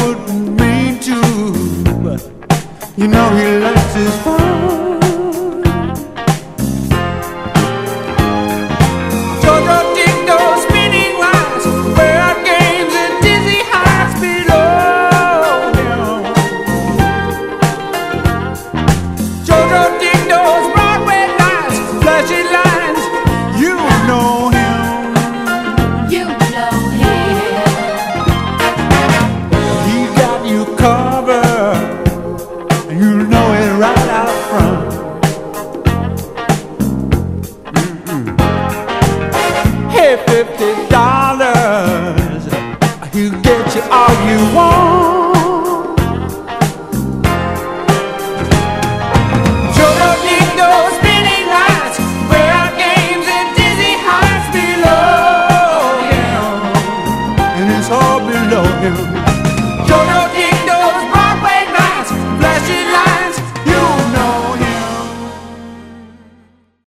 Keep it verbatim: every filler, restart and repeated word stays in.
wouldn't mean to, but you know he likes his fun. Jojo Dingo spinning rhymes, bird games and dizzy heights below him. Jojo Dingo's Broadway lights, flashing lines, you know him. You know him. He got you covered, and you know it right out front. Hey, fifty dollars, he'll get you all you want. Jojo Dingo spinning lights, rare games and dizzy heights below him, and it's all below him. Jojo